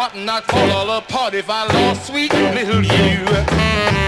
heart not fall all apart if I lost sweet little you.